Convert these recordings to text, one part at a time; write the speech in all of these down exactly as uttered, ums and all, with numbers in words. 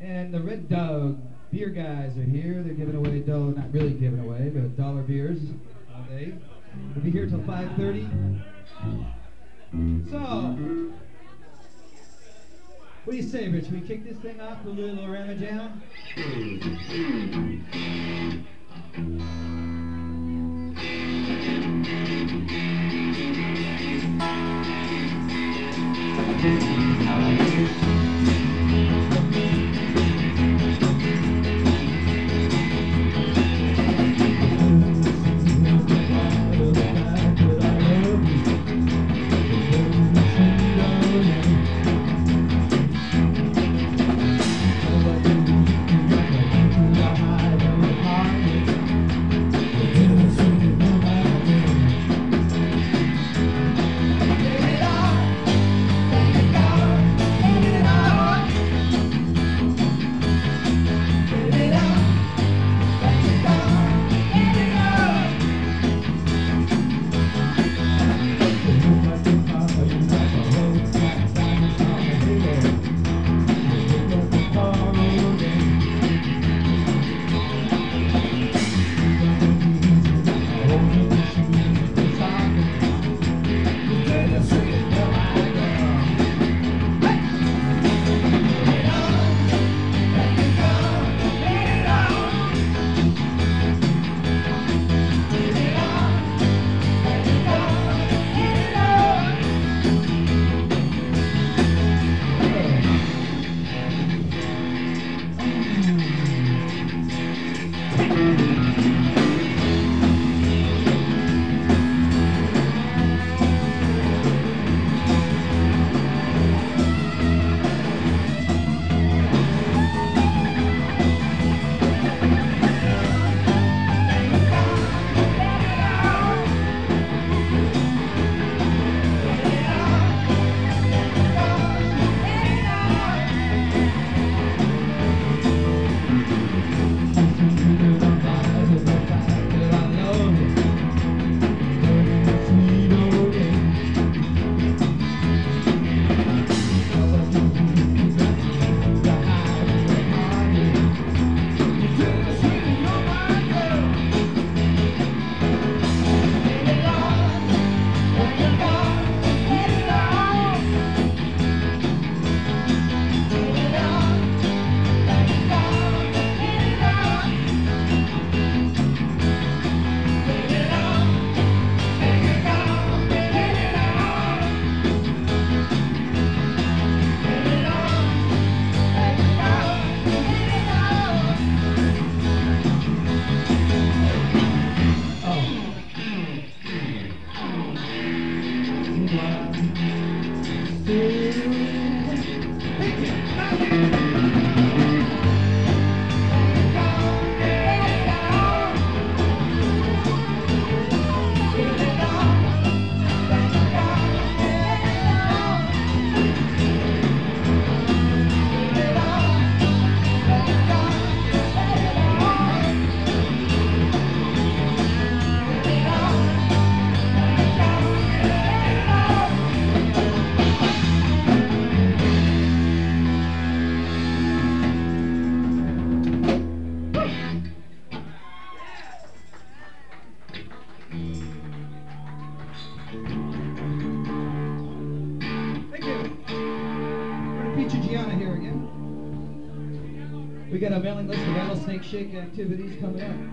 And the Red Dog beer guys are here. They're giving away dollar, not really giving away, but dollar beers all day. We'll be here till five thirty. So, what do you say, Rich? We kick this thing off with a little Rama Jam? We got a mailing list of Rattlesnake Shake activities coming up.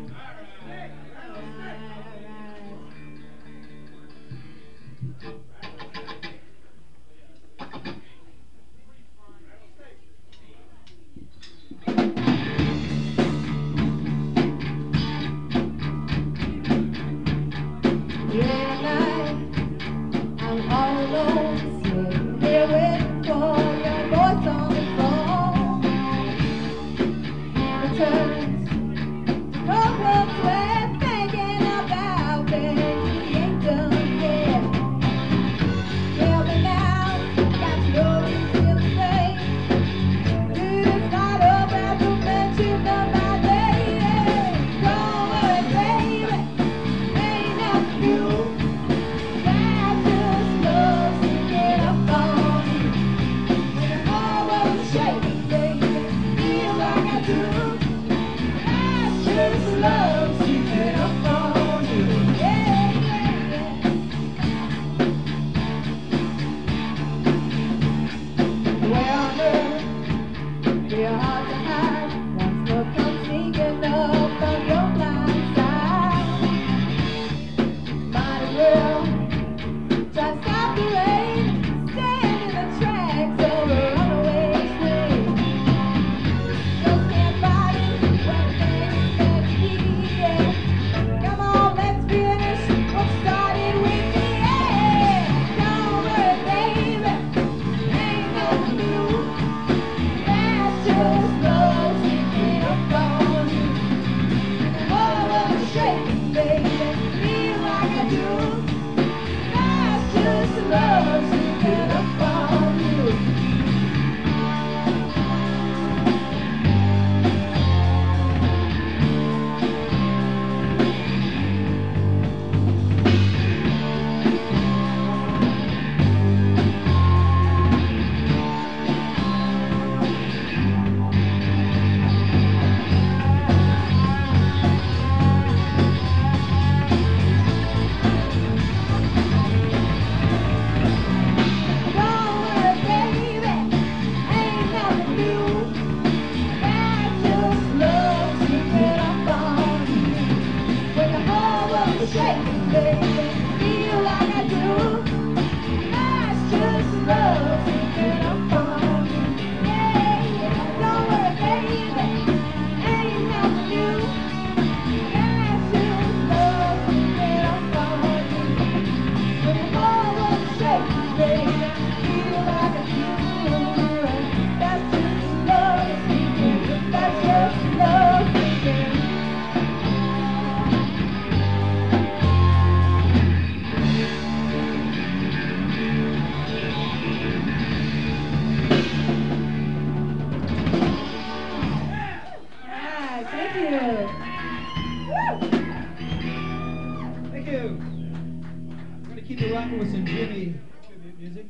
with some Jimmy tribute music.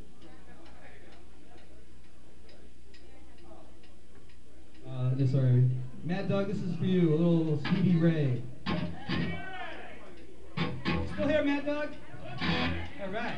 Uh, this, sorry. Mad Dog, this is for you, a little Stevie Ray. Still here, Mad Dog? All right.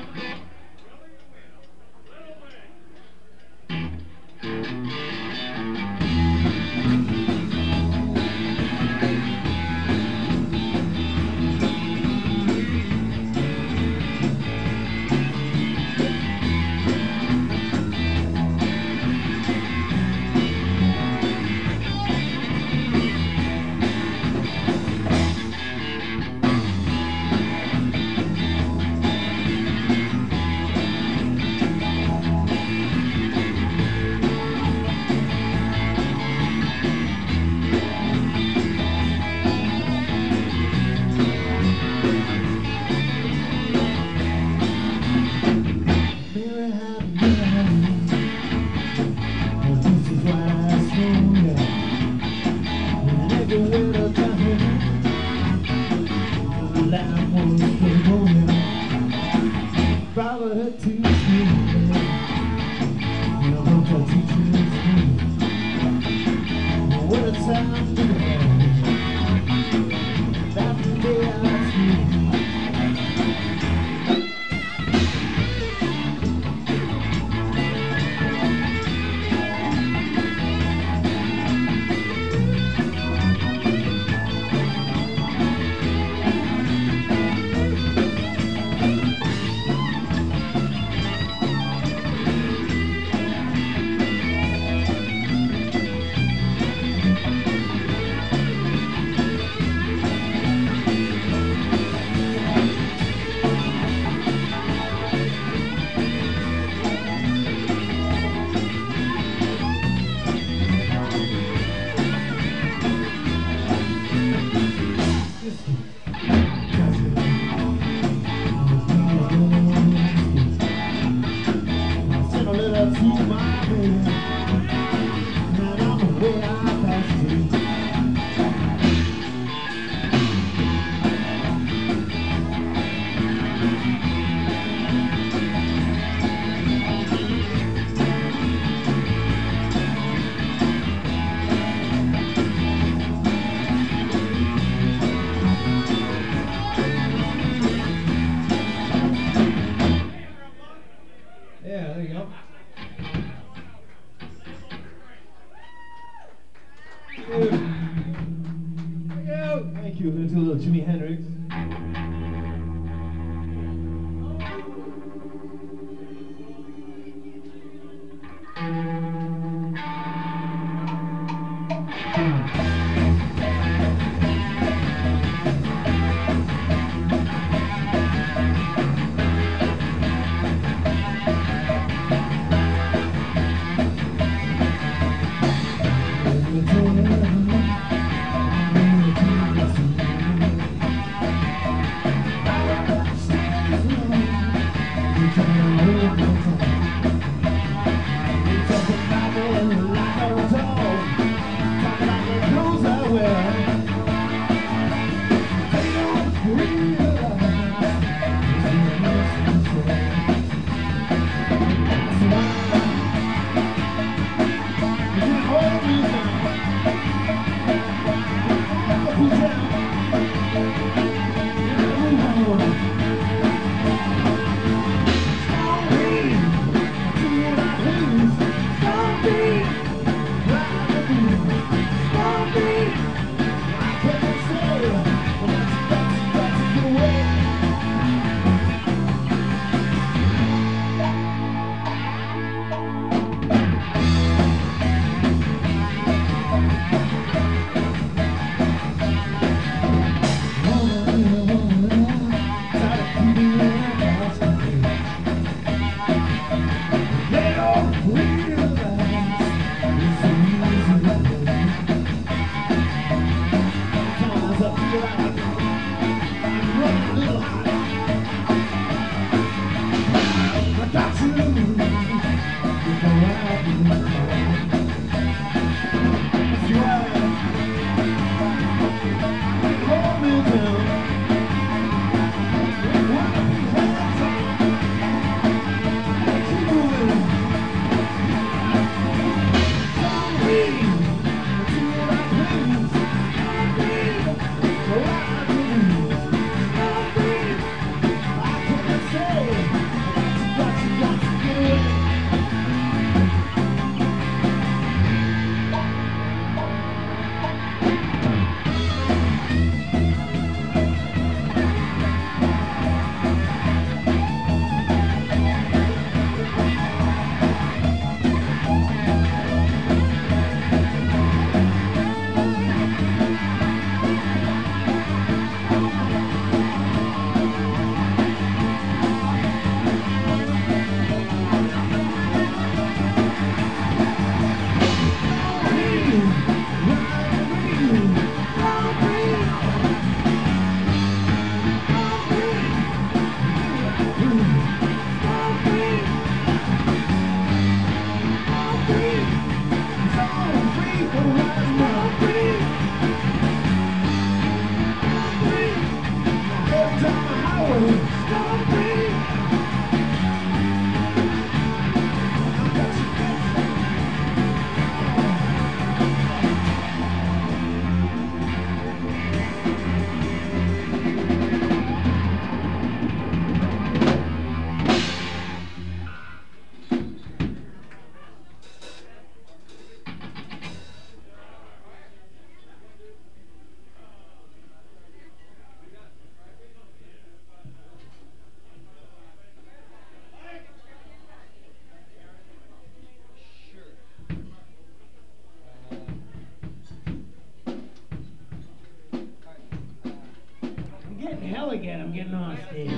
Thank you. Let's do a little Jimi Hendrix. go again. I'm getting on stage.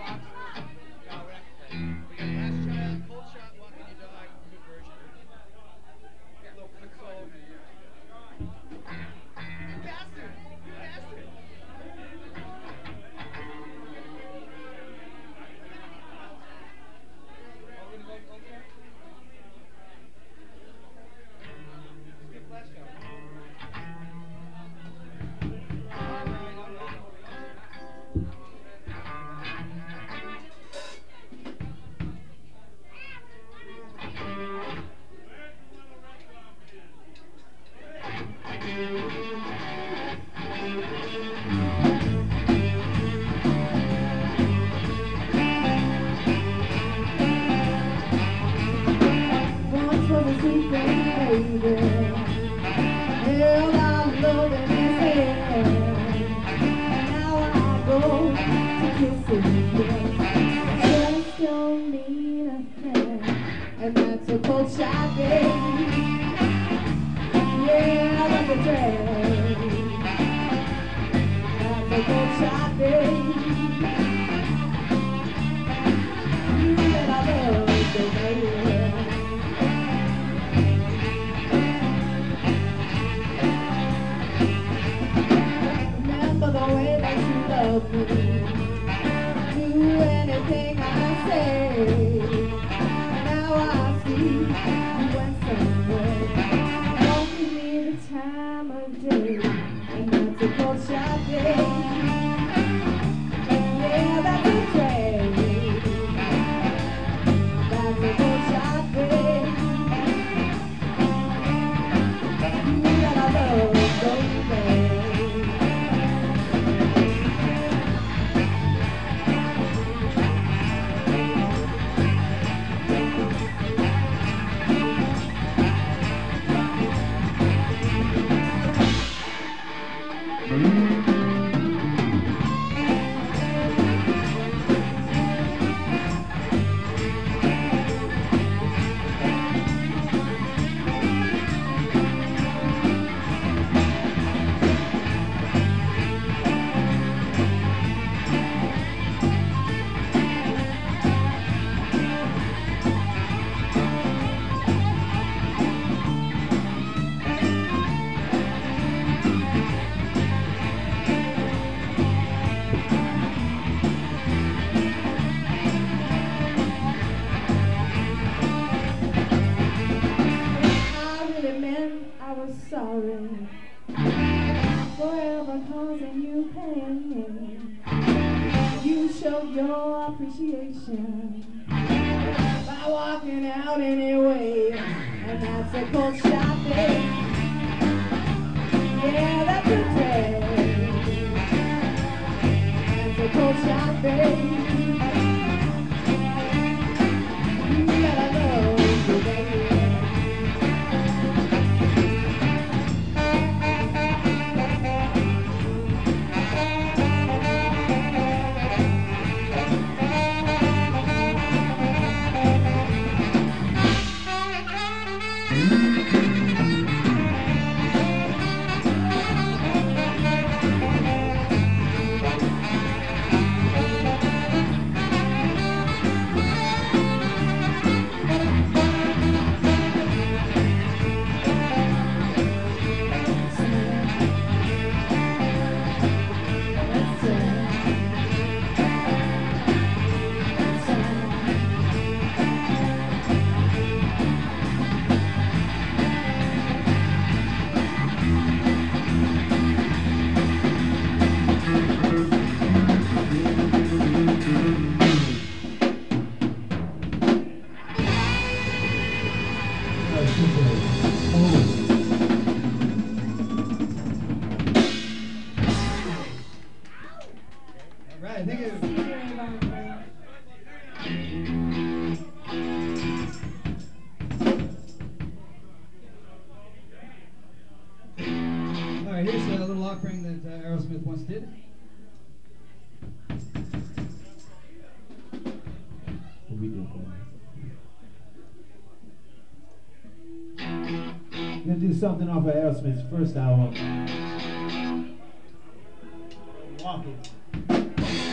Gonna do something off of Aerosmith's first album. Walk It.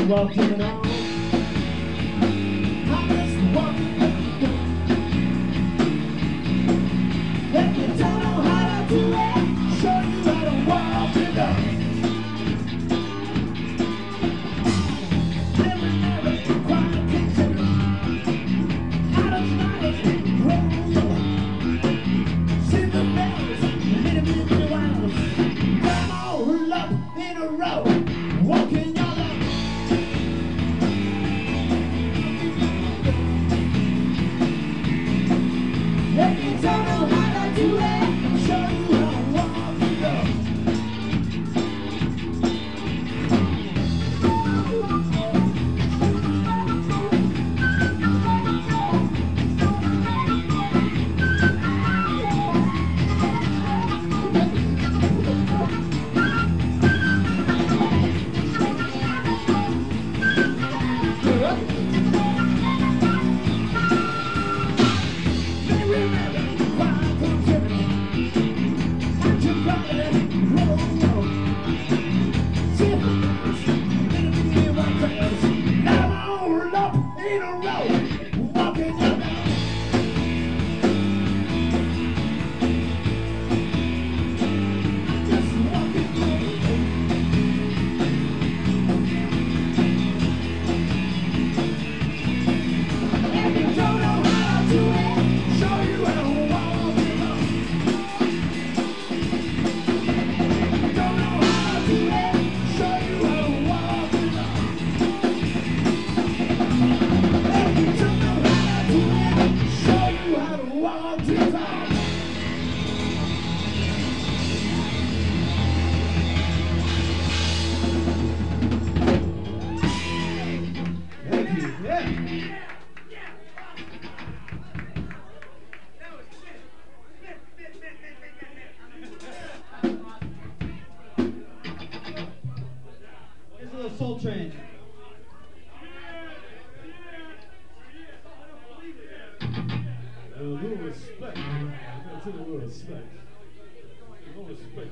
walking on. I'm just walking on. If you don't know how to do it, show you how to walk it on. Never, never quite consider how to fly it roll on. See the bells, little bit of wows. Come all up in a row, walking your love. If you don't know how to do it, show you how to walk it up. Soul Train. A little respect. I gotta take a little respect. A little respect.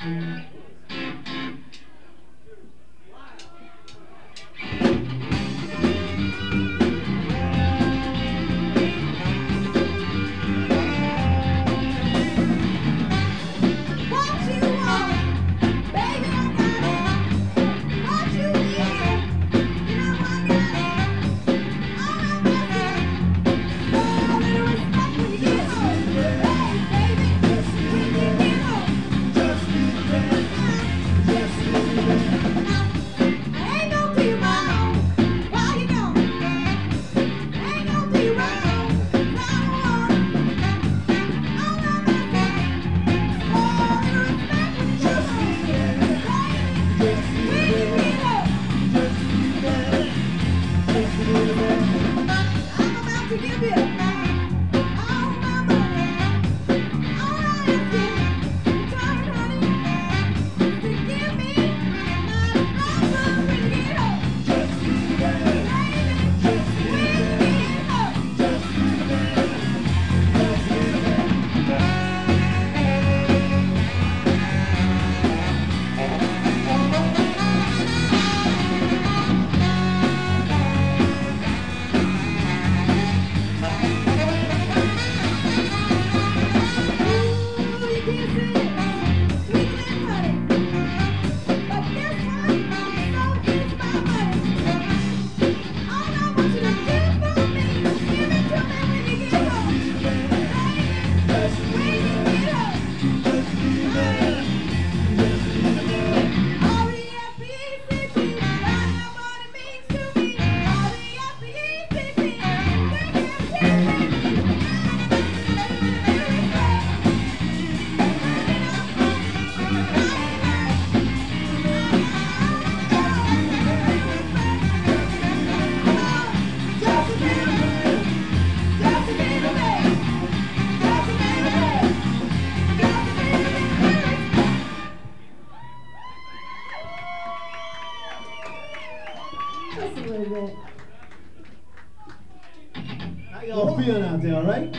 How y'all feeling out there, all right?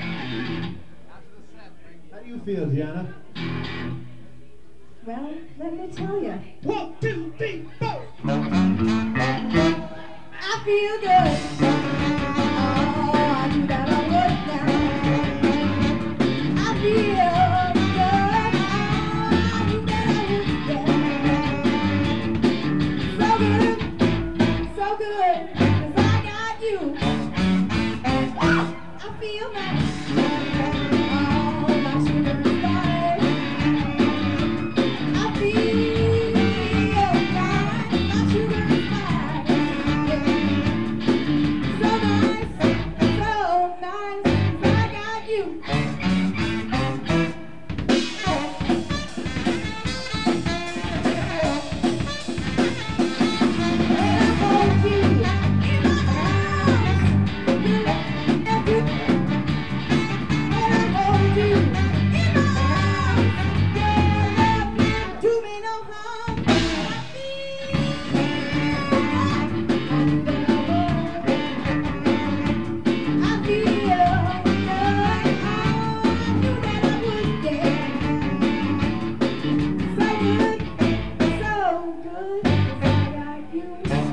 How do you feel, Gianna? Well, let me let me tell you. One, two, three, four. I feel good. Oh, I do that all work now. I feel good. Oh, I do that all work now. So good, so good, 'cause I got you. I feel nice. Oh, my sugar is fine. I feel nice. My sugar is fine. So nice, so nice, 'cause I got you. When I hold you in my arms, you and you. When I hold you in my arms, your love can't do me no harm. I feel, I do that all over. I feel good. Oh, I knew that I would get so good, so good, 'cause I got you.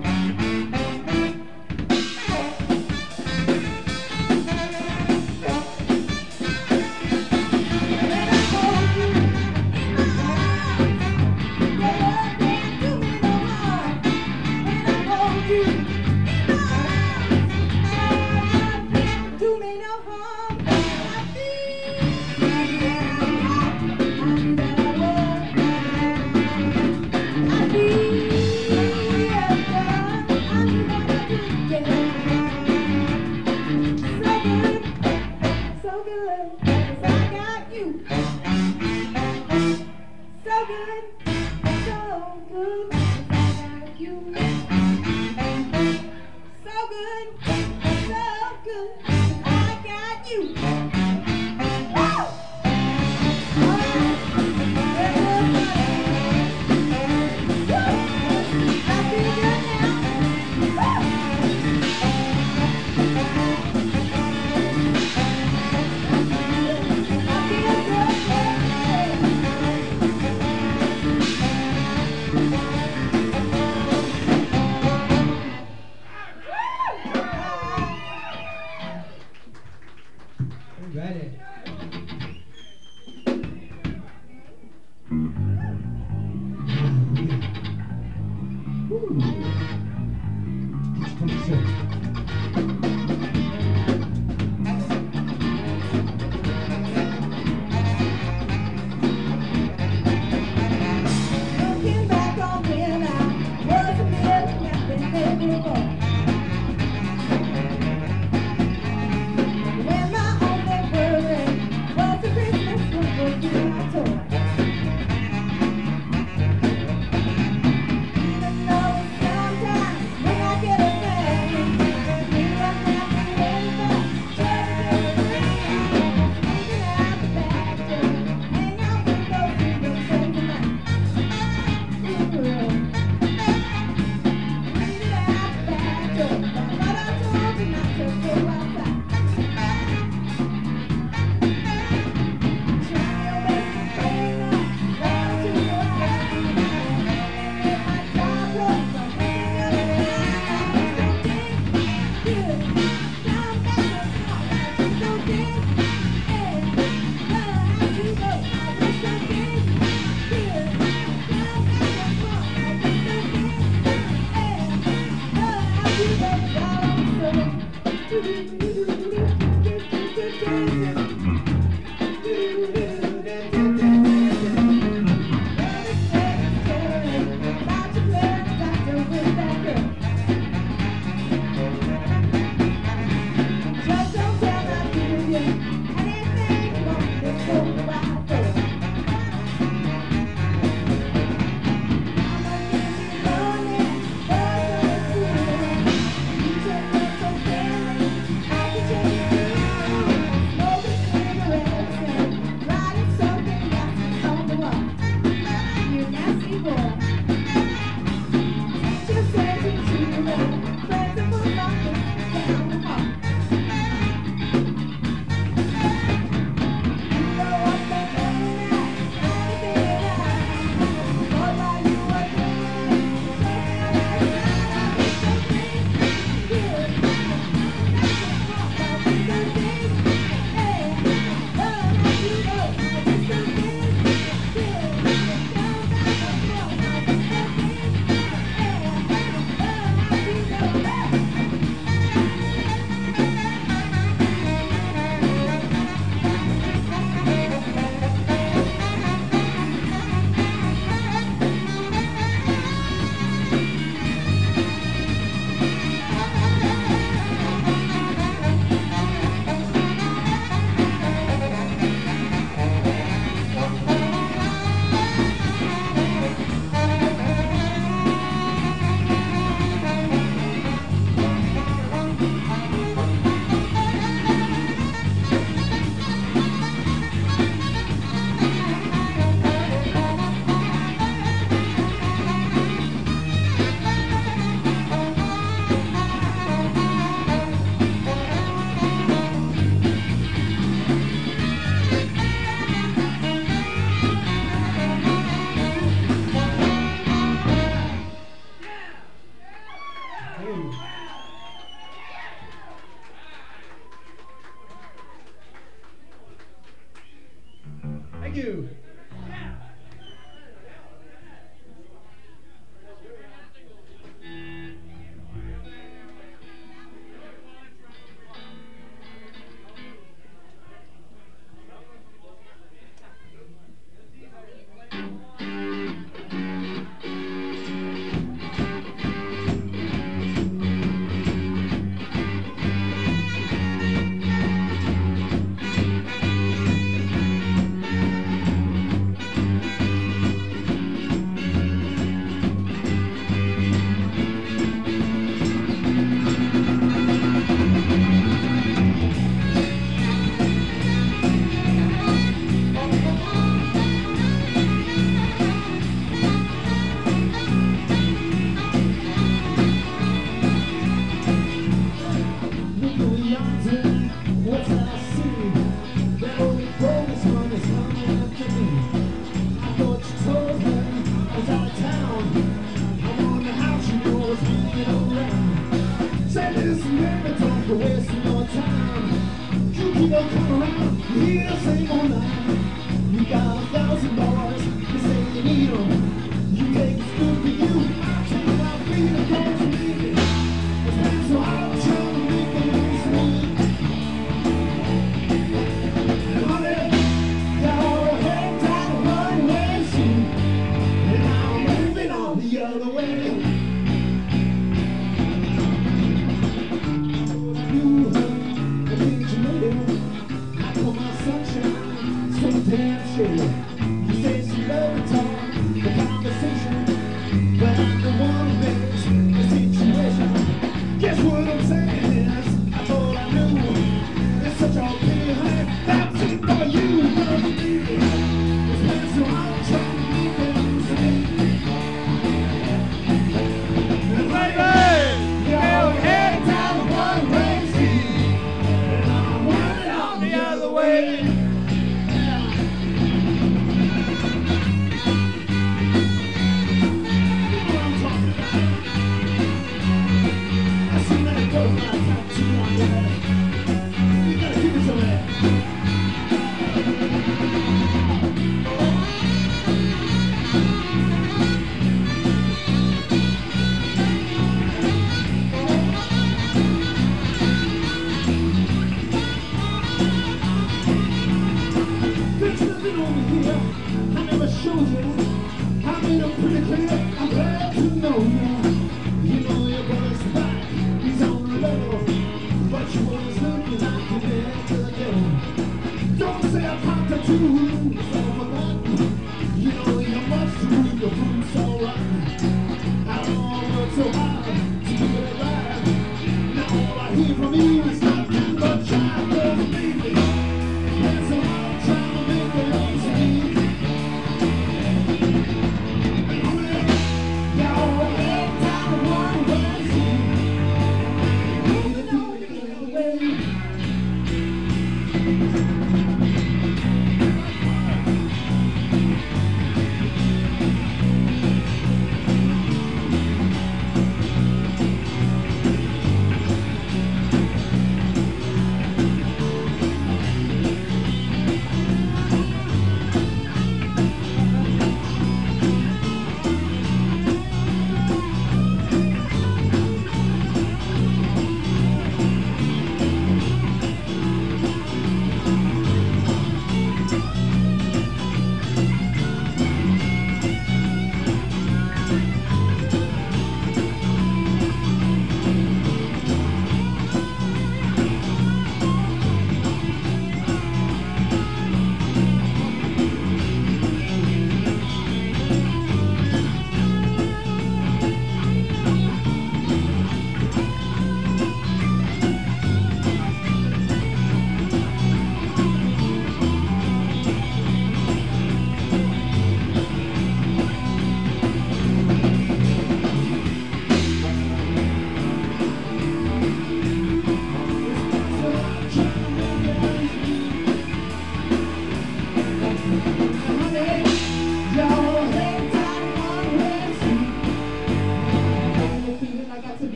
When I hold you in my arms, your love can't do me no harm. When I hold you in my arms, your love can't do me no harm. I feel, I do that all over. I feel good. I knew that I would get so good, so good, 'cause I got you. So good, so good, 'cause I got you. So good, so good, 'cause I got you. Woo! All right. Woo! I feel good now. Woo! I feel You ready? Woo. twenty-six. Looking back on when I was a million and been there before. When my only worry was the Christmas was working my toy. Even though sometimes when I get a thing, you.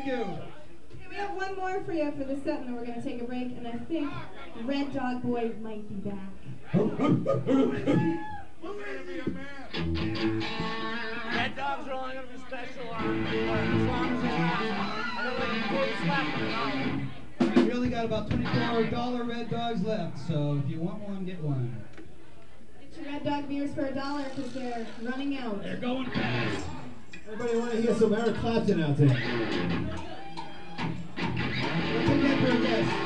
Thank you. Okay, we have one more for you for the set, and then we're going to take a break, and I think Red Dog Boy might be back. Red Dogs are only going to be special on as long as they last. I don't like to pull the slack for an hour. We only got about twenty-four dollar Red Dogs left, so if you want one, get one. Get your Red Dog beers for a dollar because they're running out. They're going fast. Everybody want to hear some Eric Clapton out there? Let's take that for a guess.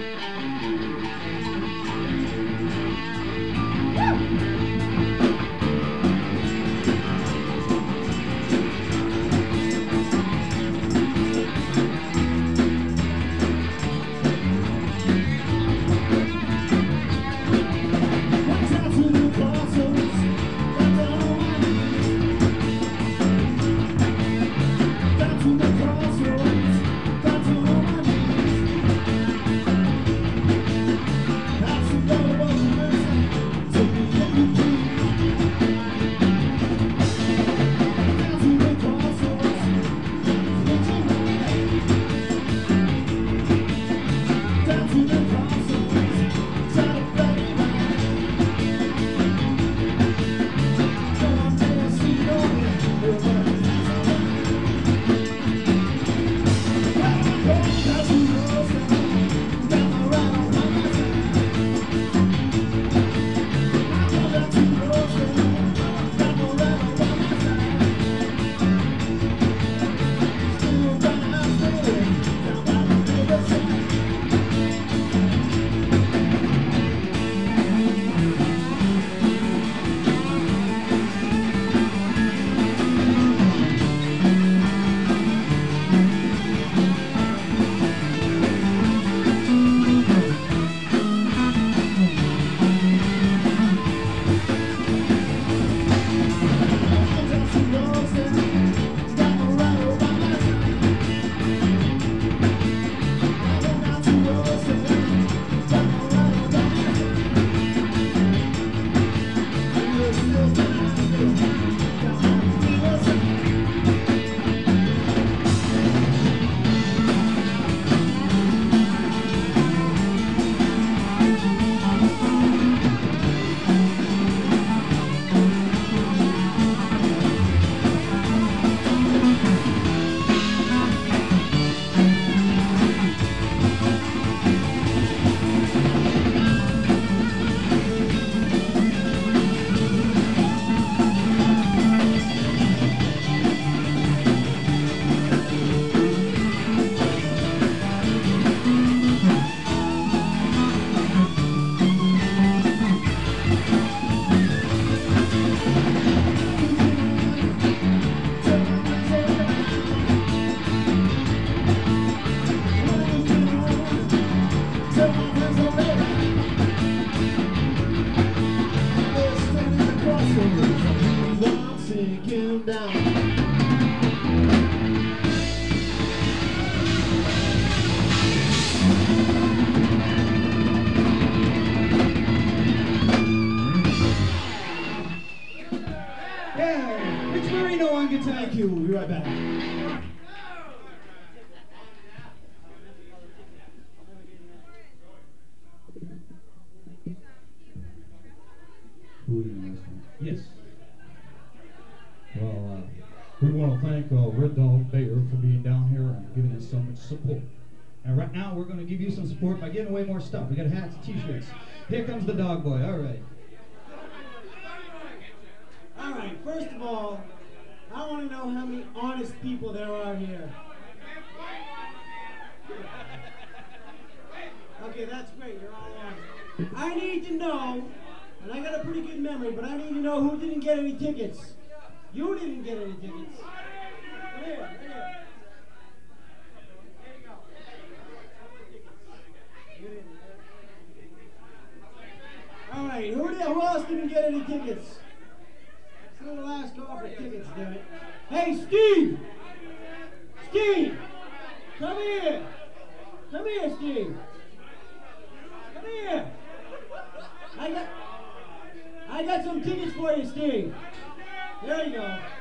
Thank you. We'll be right back. Yes. Well, uh, we want to thank uh, Red Dog Beer for being down here and giving us so much support. And right now, we're going to give you some support by giving away more stuff. We got hats, t-shirts. Here comes the Dog Boy. All right. All right. First of all, I want to know how many honest people there are here. Okay, that's great. You're all honest. I need to know, and I got a pretty good memory, but I need to know who didn't get any tickets. You didn't get any tickets. Come here, right here. There you go. You didn't. All right, who, did, who else didn't get any tickets? It's the last call for tickets, damn it. Hey, Steve! Steve! Come here! Come here, Steve! Come here! I got, I got some tickets for you, Steve. There you go.